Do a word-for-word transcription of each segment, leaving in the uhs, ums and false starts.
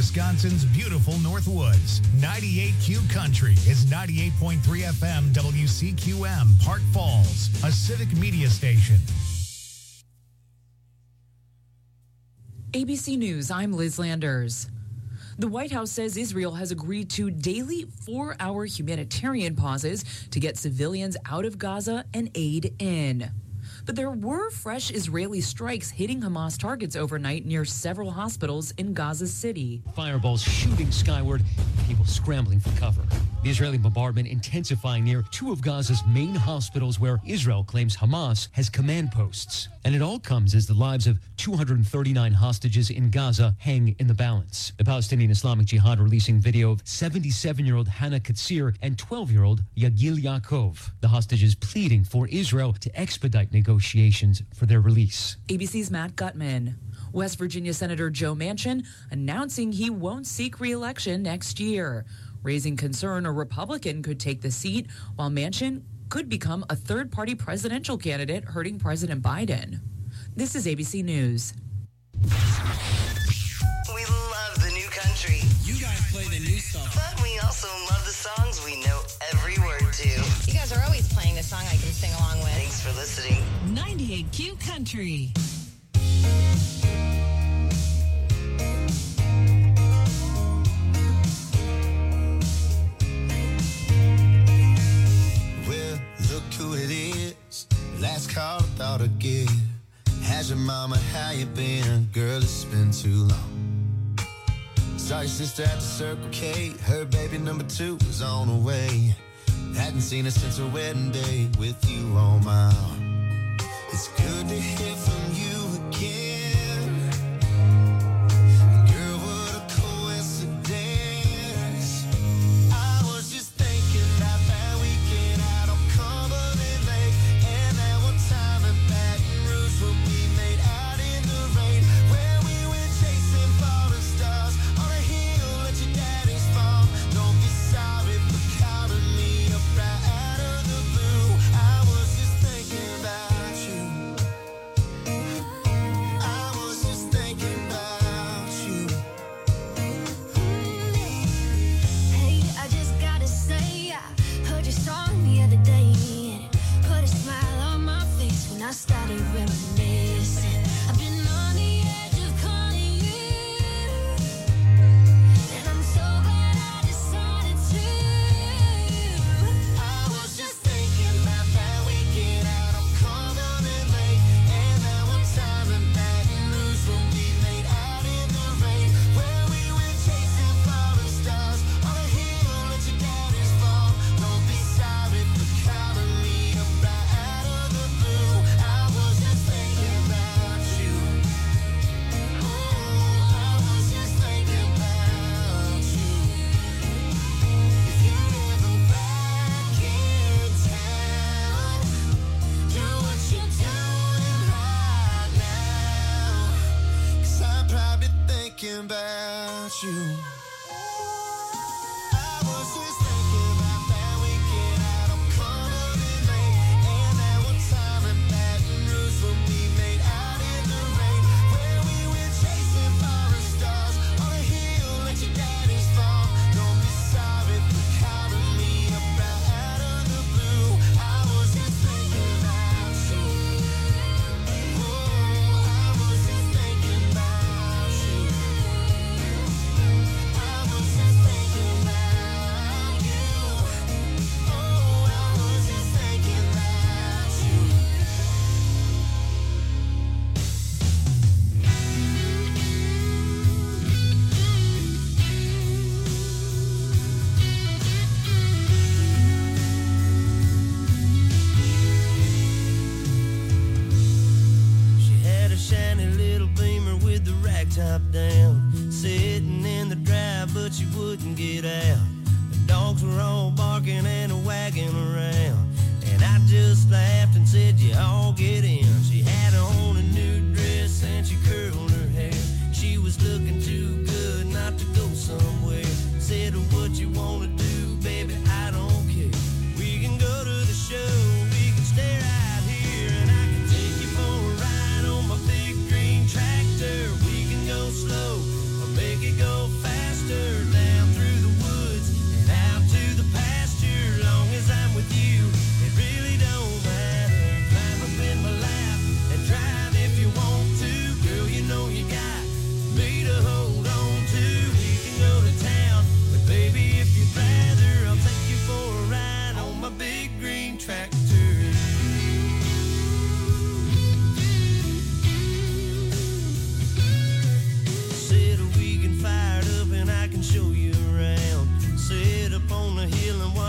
Wisconsin's beautiful Northwoods. ninety-eight Q Country is ninety-eight point three F M W C Q M, Park Falls, a civic media station. A B C News, I'm Liz Landers. The White House says Israel has agreed to daily four-hour humanitarian pauses to get civilians out of Gaza and aid in. But there were fresh Israeli strikes hitting Hamas targets overnight near several hospitals in Gaza City. Fireballs shooting skyward, people scrambling for cover. The Israeli bombardment intensifying near two of Gaza's main hospitals where Israel claims Hamas has command posts. And it all comes as the lives of two hundred thirty-nine hostages in Gaza hang in the balance. The Palestinian Islamic Jihad releasing video of seventy-seven-year-old Hannah Katsir and twelve-year-old Yagil Yaakov. The hostages pleading for Israel to expedite negotiations for their release. A B C's Matt Gutman. West Virginia Senator Joe Manchin announcing he won't seek re-election next year, raising concern a Republican could take the seat while Manchin could become a third-party presidential candidate, hurting President Biden. This is A B C News. We love the new country. You guys play the new stuff. But we also love the songs we know every word to. You guys are always playing the song I can sing along with. Thanks for listening. ninety-eight Q Country. Who it is, last call I thought I'd get. How's your mama, how you been? Girl, it's been too long. Saw your sister at the Circle K. Her baby number two was on the way. Hadn't seen her since her wedding day with you on my arm. It's good to hear from you again. Girl, what a coincidence. I was just thinking about that weekend out on Cumberland Lake, and that one time in Baton Rouge when we made out in the rain, where we went chasing falling stars on a hill at your daddy's farm. Don't be sorry for calling me up right out of the blue. I was just thinking about you. I was just thinking about you. Hey, I just gotta say, I heard your song the other day, and it put a smile on my face when I started reminiscing. I've been on the edge of calling you, and I'm so glad I decided to. I was just thinking about that weekend out on Cumberland Lake, and that one time in Baton Rouge when we made out in the rain, where we went chasing falling stars on a hill at your daddy's farm. Don't be sorry for calling me up right out of the blue. I was just thinking about you. Oh, I was just thinking about you. If you're ever back in town, do what you're doing right now, 'cause I'm probably thinking about you. I was just thinking about that weekend out on Cumberland Lake, and that one time in Baton Rouge when we made out in the rain, where we went chasing falling stars on a hill at your daddy's farm. Don't be sorry for calling me up right out of the blue. I was just thinking about you. Oh, I was just thinking about you. I was just thinking about you. Oh, I was just thinking about you. She had a shiny little Beamer with the rag top down, sitting in the drive, but she wouldn't get out. The dogs were all barking and a wagging around, and I just laughed and said, "You all get in." She had on a new dress and she curled her hair. She was looking too good not to go somewhere. Said, "What you wanna do, baby? I don't care. We can go to the show, we can stay right here, and I can take you for a ride on my big green tractor. We can go slow or make it go fast.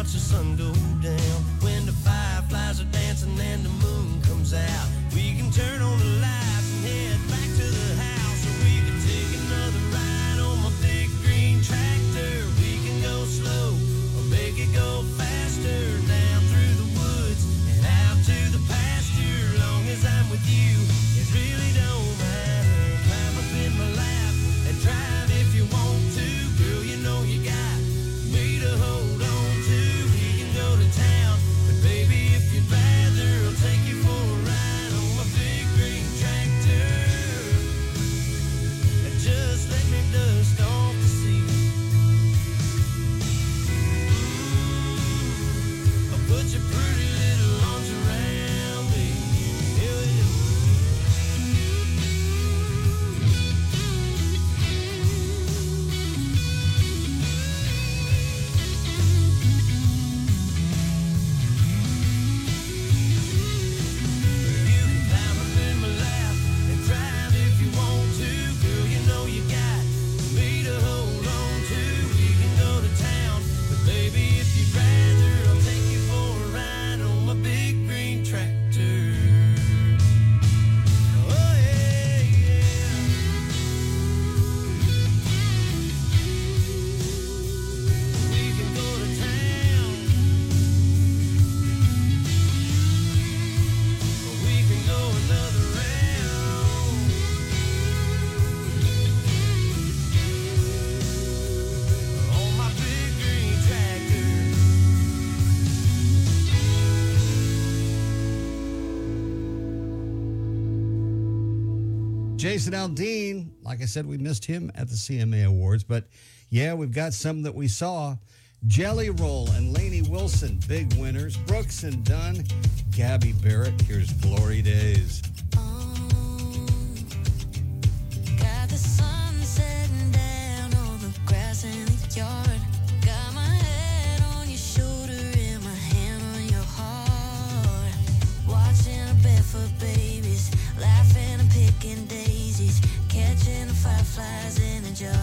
watch the sun go down. When the fireflies are dancing and the moon comes out, we can turn on the lights and head back to the house. Or we can take another ride on my big green tractor. We can go slow or make it go faster, down through the woods and out to the pasture. Long as I'm with you, it really don't matter. Climb up in my lap and drive if you want to. Girl, you know you got me to hold on to. We can go to town, but baby, if you'd rather, I'll take you for a ride on my big green tractor. And just let me dust off the seat. Mm, I'll put your pretty little arms around me. Yeah, yeah. You can climb up in my lap and drive if you want to. Girl, you know you got me to hold on to. We can go to town, but baby, if you'd rather, I'll take you for a ride on my big green tractor. Oh yeah, yeah. We can go to town. We can go another round on my big green tractor. Jason Aldean, like I said, we missed him at the C M A Awards, but yeah, we've got some that we saw. Jelly Roll and Lainey Wilson, big winners. Brooks and Dunn, Gabby Barrett. Here's Glory Days. Got the sun setting down on the grass in the yard. Got my head on your shoulder and my hand on your heart. Watching the barefoot babies, laughing and picking daisies, catching the fireflies in a jar.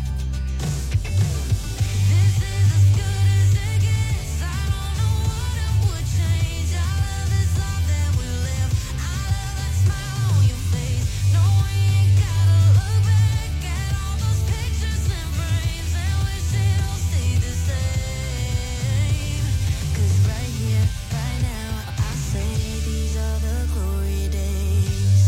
This is as good as it gets. I don't know what I would change. I love this life that we live. I love that smile on your face. No, we ain't gotta look back at all those pictures and frames and wish it all stayed the same. 'Cause right here, right now, I say these are the glory days.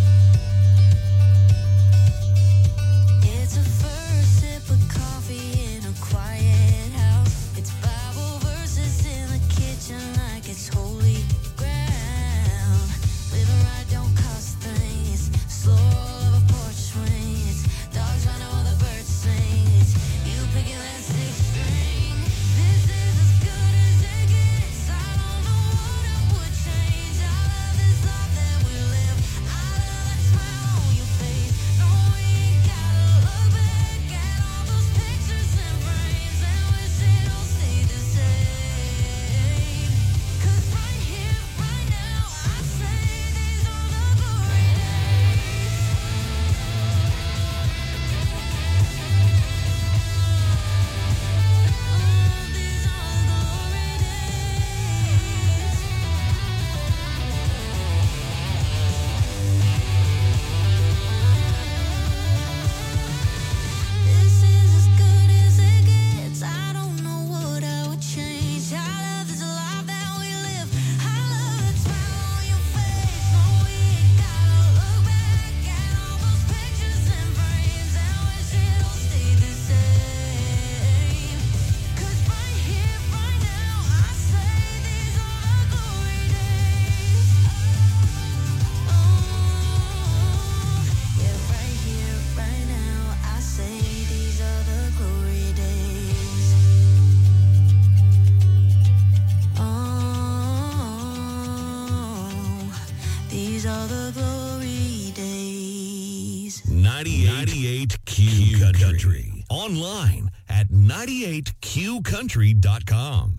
It's a first sip of coffee in a quiet house. It's Bible verses in the kitchen like it's holy ground. Living right don't cost a thing. It's slow of a porch swing. It's dogs running while the birds sing. It's you picking that six string. This is as good as it gets. I don't know what I would change. I love this life that we live. I love that smile on your face. No, we ain't gotta look back at all those pictures and frames and wish it all stayed the same. 'Cause right here, right now, I say these are the glory days. Oh, these are the glory days. This is as good as it gets. I don't know what I would change. I love this life that we live. I love that smile on your face. No, we ain't gotta look back at all those pictures and frames and wish it all stayed the same. 'Cause right here, right now, I say these are the glory days. Oh, yeah, right here, right now, I say these are the glory days. Oh, these are the glory days. ninety-eight Q Country. Online at ninety-eight q country dot com.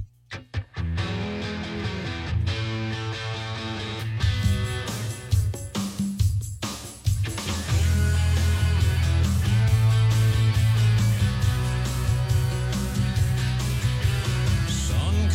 Sun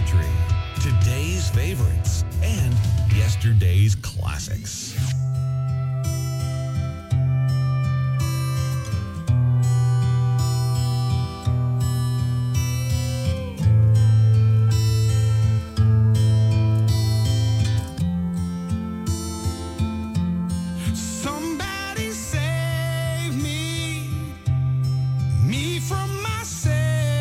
country. Today's favorites and yesterday's classics. Somebody save me, me from myself.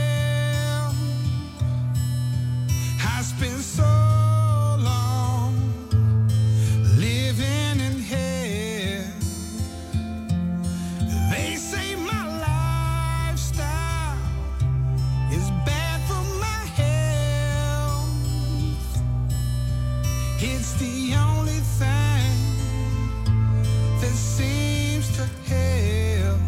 I spent so long living in hell. They say my lifestyle is bad for my health. It's the only thing that seems to help.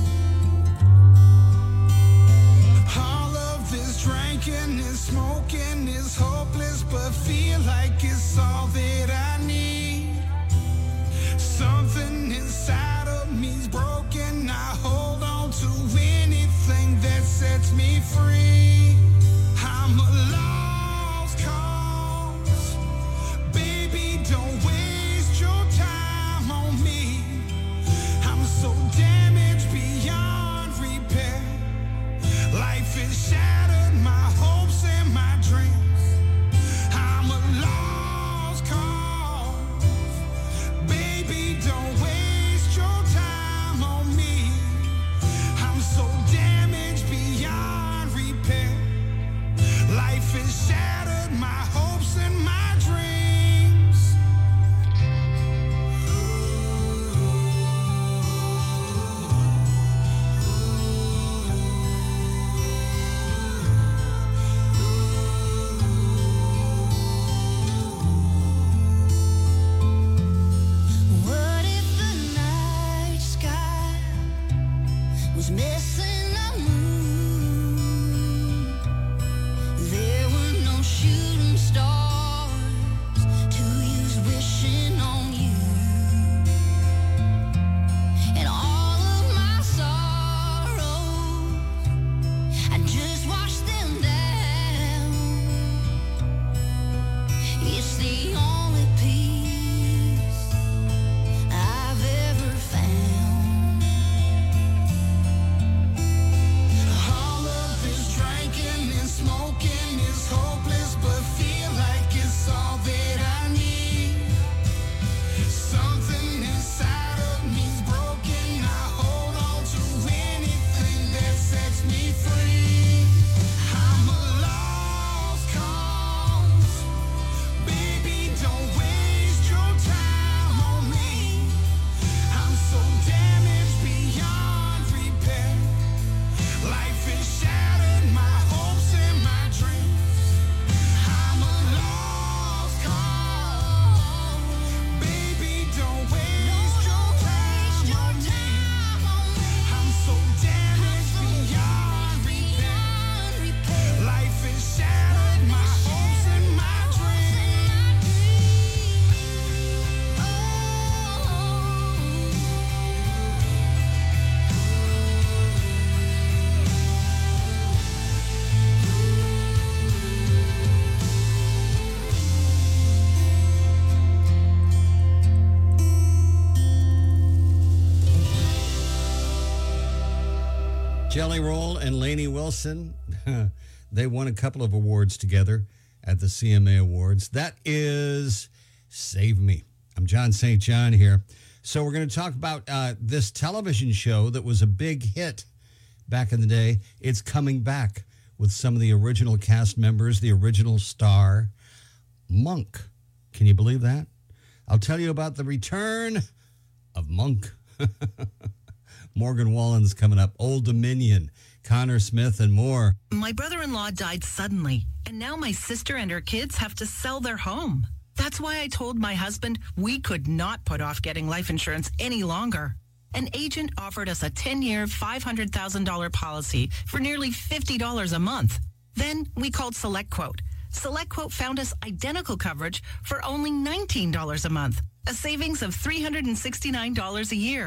All of this drinking and smoking is hopeless, but feel like it's all that I need. Something inside of me's broken. I hold on to anything that sets me free. I'm a lost cause. Baby, don't waste your time on me. I'm so damaged beyond repair. Life has shattered my hopes and my dreams. I'm a lost cause. Baby, don't waste your time on me. I'm so damaged beyond repair. Life has shattered my hopes and my dreams. What if the night sky was missing a moon? There were no shooting stars to use wishing on you. And all of my sorrows, I just washed them down. It's the only peace I've ever found. All of this drinking and smoking is hopeless, but feel like it's all that I need. Something inside of me's broken. I hold on to anything that sets me free. I'm a lost cause. Baby, don't waste your time on me. I'm so damaged beyond repair. Life has shattered my hopes and my dreams. I'm a lost cause. Baby, don't waste your time on me. I'm so damaged beyond repair. Life has shattered my hopes and my dreams. Jelly Roll and Lainey Wilson, they won a couple of awards together at the C M A Awards. That is Save Me. I'm John Saint John here. So we're going to talk about uh, this television show that was a big hit back in the day. It's coming back with some of the original cast members, the original star, Monk. Can you believe that? I'll tell you about the return of Monk. Morgan Wallen's coming up. Old Dominion, Connor Smith, and more. My brother-in-law died suddenly, and now my sister and her kids have to sell their home. That's why I told my husband we could not put off getting life insurance any longer. An agent offered us a ten-year, five hundred thousand dollars policy for nearly fifty dollars a month. Then we called SelectQuote. SelectQuote found us identical coverage for only nineteen dollars a month, a savings of three hundred sixty-nine dollars a year.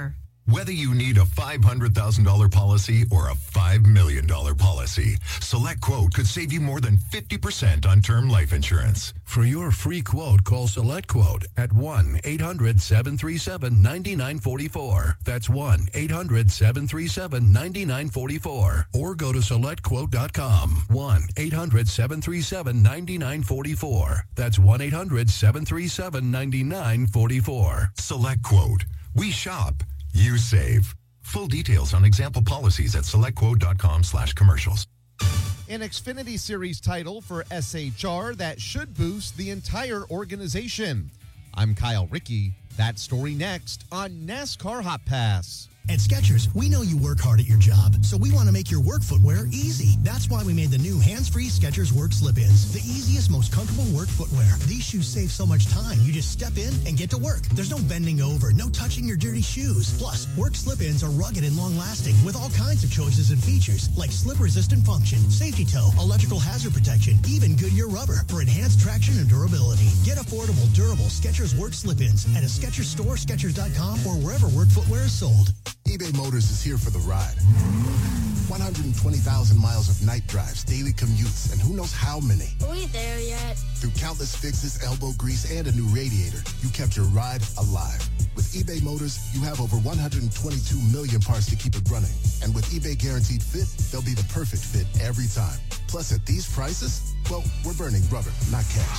Whether you need a five hundred thousand dollars policy or a five million dollars policy, Select Quote could save you more than fifty percent on term life insurance. For your free quote, call Select Quote at one eight hundred seven three seven nine nine four four. That's one eight hundred seven three seven nine nine four four. Or go to select quote dot com. one eight hundred seven three seven nine nine four four. That's one eight hundred seven three seven nine nine four four. Select Quote. We shop. You save. Full details on example policies at select quote dot com slash commercials. An Xfinity Series title for S H R that should boost the entire organization. I'm Kyle Rickey. That story next on NASCAR Hot Pass. At Skechers, we know you work hard at your job, so we want to make your work footwear easy. That's why we made the new hands-free Skechers Work Slip-ins, the easiest, most comfortable work footwear. These shoes save so much time. You just step in and get to work. There's no bending over, no touching your dirty shoes. Plus, Work Slip-ins are rugged and long-lasting with all kinds of choices and features like slip-resistant function, safety toe, electrical hazard protection, even Goodyear rubber for enhanced traction and durability. Get affordable, durable Skechers Work Slip-ins at a Skechers store, Skechers dot com, or wherever work footwear is sold. eBay Motors is here for the ride. one hundred twenty thousand miles of night drives, daily commutes, and who knows how many. Are we there yet? Through countless fixes, elbow grease, and a new radiator, you kept your ride alive. With eBay Motors, you have over one hundred twenty-two million parts to keep it running. And with eBay Guaranteed Fit, they'll be the perfect fit every time. Plus, at these prices, well, we're burning rubber, not cash.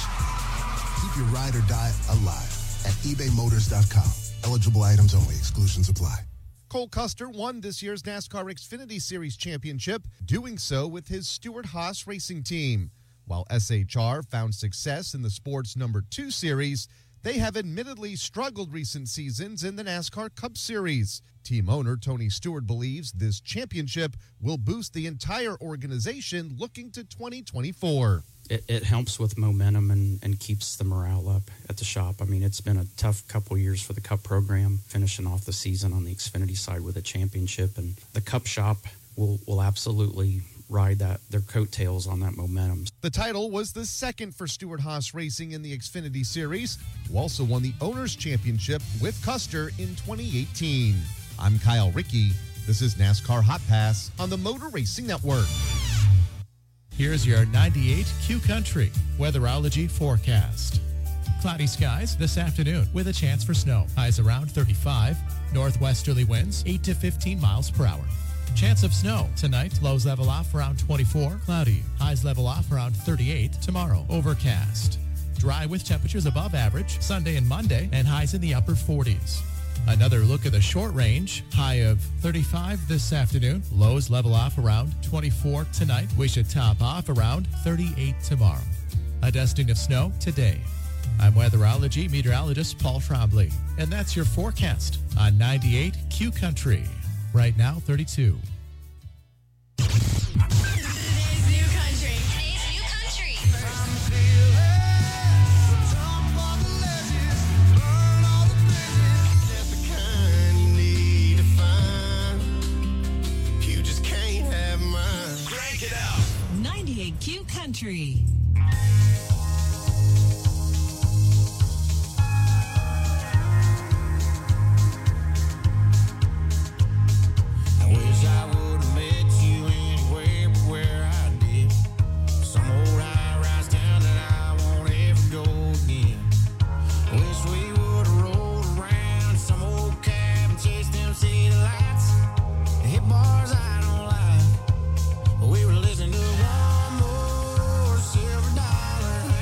Keep your ride or die alive at ebay motors dot com. Eligible items only. Exclusions apply. Cole Custer won this year's NASCAR Xfinity Series championship, doing so with his Stewart-Haas racing team. While S H R found success in the sport's number two series, they have admittedly struggled recent seasons in the NASCAR Cup Series. Team owner Tony Stewart believes this championship will boost the entire organization looking to twenty twenty-four. It, it helps with momentum and, and keeps the morale up at the shop. I mean, it's been a tough couple years for the Cup program, finishing off the season on the Xfinity side with a championship. And the Cup shop will, will absolutely ride that their coattails on that momentum. The title was the second for Stewart-Haas Racing in the Xfinity Series, who also won the Owners' Championship with Custer in twenty eighteen. I'm Kyle Rickey. This is NASCAR Hot Pass on the Motor Racing Network. Here's your ninety-eight Q Country weatherology forecast. Cloudy skies this afternoon with a chance for snow. Highs around thirty-five. Northwesterly winds eight to fifteen miles per hour. Chance of snow tonight. Lows level off around twenty-four. Cloudy. Highs level off around thirty-eight. Tomorrow, overcast. Dry with temperatures above average Sunday and Monday, and highs in the upper forties. Another look at the short range. High of thirty-five this afternoon. Lows level off around twenty-four tonight. We should top off around thirty-eight tomorrow. A dusting of snow today. I'm weatherology meteorologist Paul Trombley, and that's your forecast on ninety-eight Q Country. Right now, thirty-two. ninety-eight Q Country. I wish I would have met you anywhere but where I did. Some old high-rise town that I won't ever go again. Wish we would have rolled around some old cab and chased them city lights. Hit bars I don't like. We were listening to one more silver dollar.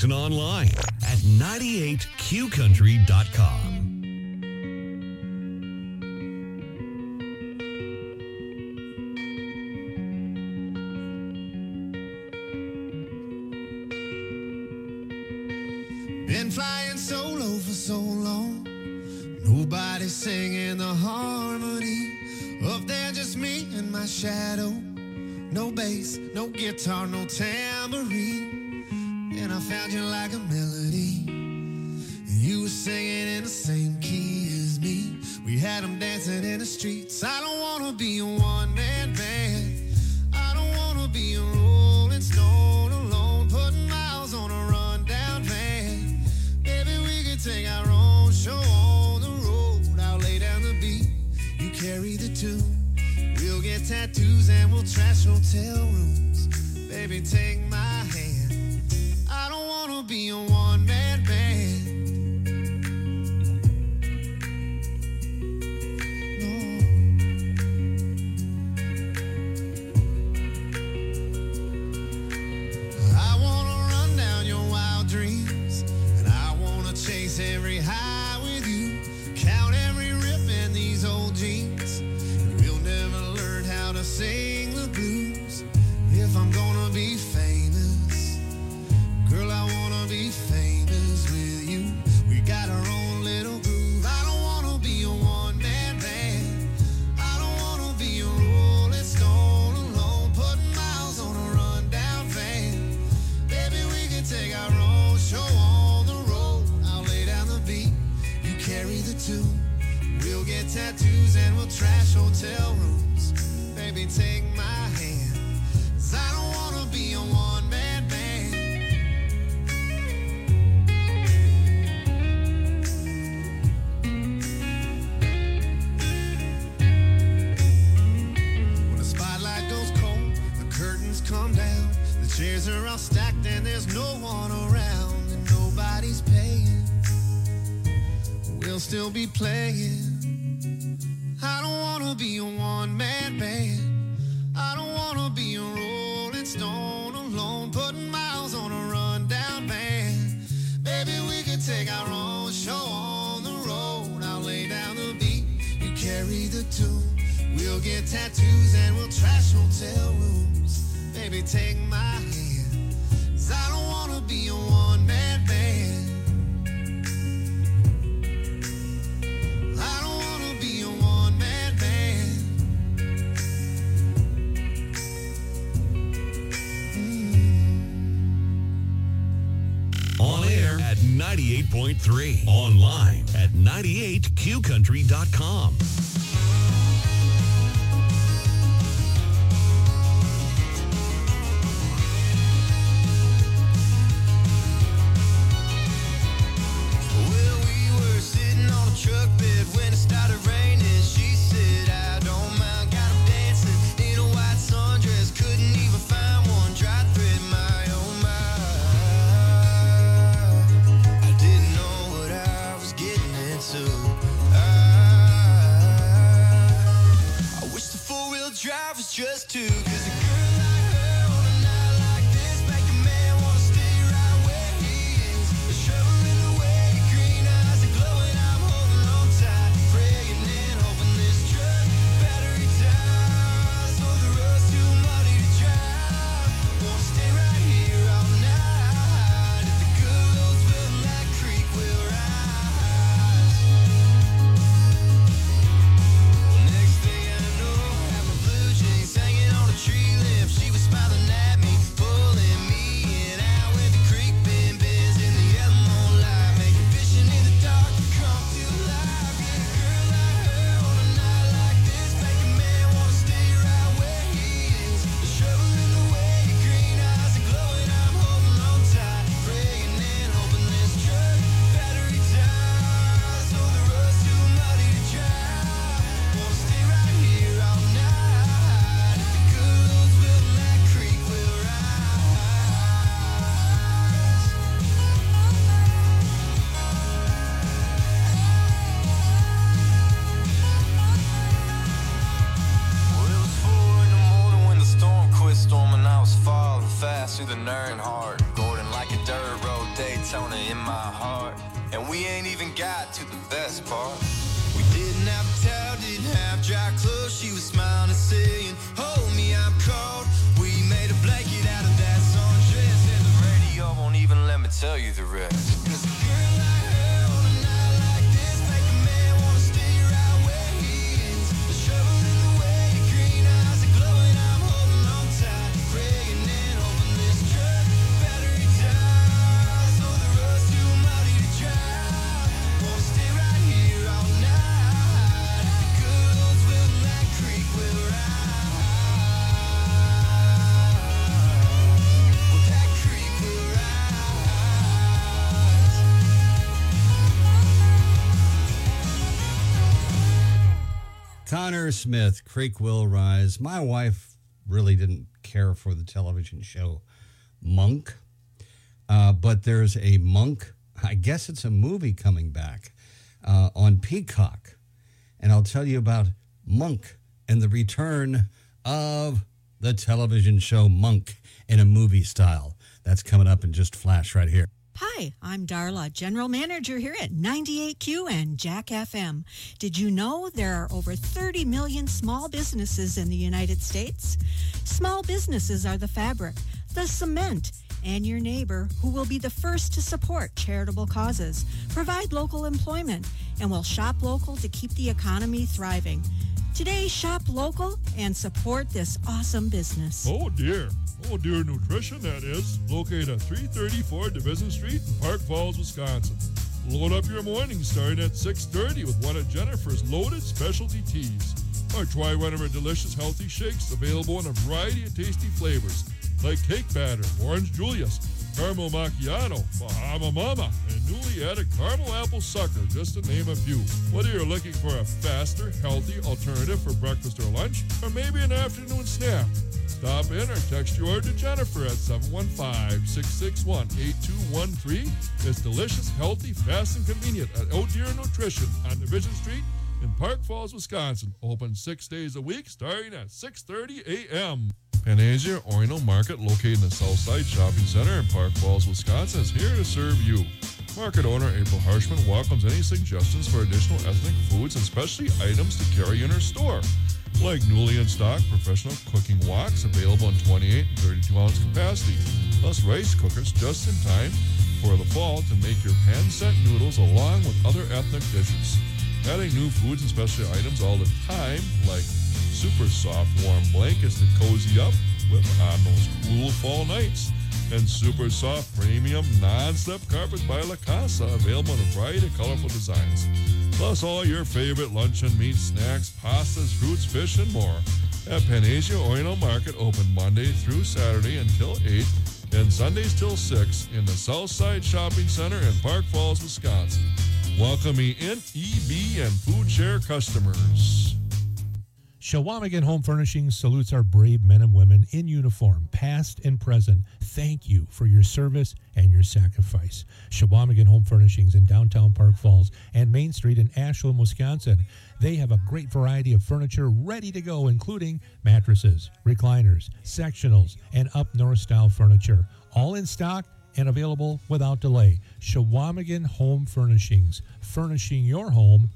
Listen online at ninety-eight q country dot com. Been flying solo for so long. Nobody singing the harmony. Up there just me and my shadow. No bass, no guitar, no tambourine. And I found you like a melody. And you were singing in the same key as me. We had them dancing in the streets. I don't want to be a one-man band. I don't want to be a rolling stone alone, putting miles on a rundown van. Maybe we could take our own show on the road. I'll lay down the beat, you carry the tune. We'll get tattoos and we'll trash hotel rooms. Baby, take my hand. I don't want to be a one-man band. I want to run down your wild dreams, and I want to chase every high with you, count every rip in these old jeans, and we'll never learn how to sing the blues. If I'm gonna be famous, girl, I wanna be famous with you. We got our own little groove. I don't wanna be a one-man band. I don't wanna be a rolling stone alone, putting miles on a rundown van. Baby, we can take our own show on the road. I'll lay down the beat, you carry the tune. We'll get tattoos and we'll trash hotel rooms. Baby, take my hand, 'cause I don't wanna be a one-man band. When the spotlight goes cold, the curtains come down, the chairs are all stacked and there's no one around, and nobody's paying. We'll still be playing. I don't wanna be a one-man band. I don't wanna be a rolling stone alone, putting miles on a rundown van. Baby, we could take our own show on the road. I'll lay down the beat, you carry the tune. We'll get tattoos and we'll trash hotel rooms. Baby, take my hand, 'cause I don't wanna be a one-man band. I don't wanna be a one-man band. On air at ninety-eight point three. Online at ninety-eight q country dot com. Well, we were sitting on a truck bed when it started raining. She said, I don't mind, got 'em dancing in a white sundress. Couldn't even find one dry thread, my oh my. I didn't know what I was getting into. I, I wish the four-wheel drive was just two, 'cause a girl like her on a night like this make a man wanna stay right where he is. The shovel in the way, your green eyes are glowing. I'm holding on tight, praying and hoping this truck battery dies. So the road's too muddy to drive. Wanna stay right here all night. If the good roads fill that creek, we'll rise. Next thing I know, I have my blue jeans hanging on a tree limb. She was smiling at me, pulling me in out with the creek bend bends in the yellow moonlight, making vision in the dark come to life. Yeah, a girl like her on a night like this make a man wanna stay right where he is. The shovel in the way, your green eyes are glowing. I'm holding on tight, praying and hoping this truck battery dies. So the road's too muddy to drive. Wanna stay right here all night. If the good roads fill that creek, we'll rise. Well, it was four in the morning when the storm quit storming. I was falling fast through the Nernhard, Gordon like a dirt road to the best part. We didn't have a towel, didn't have dry clothes. She was smiling and saying, hold me, I'm cold. We made a blanket out of that sundress, and the radio won't even let me tell you the rest. 'Cause a girl like her on a night like this make a man wanna stay right where he is. The trouble in the way your green eyes are glowing, I'm holding on tight, praying and hoping this truck battery dies. So the road's too muddy to drive. Wanna stay right here all night. The good old will that creek will rise. Well, that creek will rise. Connor Smith, Creek Will Rise. My wife really didn't care for the television show Monk, uh, but there's a Monk, I guess it's a movie coming back uh, on Peacock. And I'll tell you about Monk and the return of the television show Monk in a movie style. That's coming up in just a flash right here. Hi, I'm Darla, General Manager here at ninety-eight Q and Jack F M. Did you know there are over thirty million small businesses in the United States? Small businesses are the fabric, the cement, and your neighbor who will be the first to support charitable causes, provide local employment, and will shop local to keep the economy thriving. Today, shop local and support this awesome business. Oh, dear. Oh, Dear Nutrition, that is. Located at three thirty-four Division Street in Park Falls, Wisconsin. Load up your morning starting at six thirty with one of Jennifer's loaded specialty teas. Or try one of her delicious healthy shakes available in a variety of tasty flavors like cake batter, orange Julius, caramel macchiato, Bahama Mama, and newly added caramel apple sucker, just to name a few. Whether you're looking for a faster, healthy alternative for breakfast or lunch, or maybe an afternoon snack, stop in or text your order to Jennifer at seven one five, six six one, eight two one three. It's delicious, healthy, fast, and convenient at Oh Dear Nutrition on Division Street in Park Falls, Wisconsin. Open six days a week starting at six thirty a.m. Panasia Oino Market, located in the Southside Shopping Center in Park Falls, Wisconsin, is here to serve you. Market owner April Harshman welcomes any suggestions for additional ethnic foods and specialty items to carry in her store, like newly in stock professional cooking woks available in twenty-eight and thirty-two ounce capacity, plus rice cookers just in time for the fall to make your pan-set noodles along with other ethnic dishes. Adding new foods and specialty items all the time, like super soft warm blankets to cozy up with on those cool fall nights, and super soft premium non-slip carpets by La Casa available in a variety of colorful designs. Plus all your favorite luncheon meats, snacks, pastas, fruits, fish, and more at Panasia Oino Market, open Monday through Saturday until eight and Sundays till six in the Southside Shopping Center in Park Falls, Wisconsin. Welcoming in E B and Food Share customers. Shawamigan Home Furnishings salutes our brave men and women in uniform, past and present. Thank you for your service and your sacrifice. Shawamigan Home Furnishings in downtown Park Falls and Main Street in Ashland, Wisconsin. They have a great variety of furniture ready to go, including mattresses, recliners, sectionals, and up-north style furniture. All in stock and available without delay. Shawamigan Home Furnishings, furnishing your home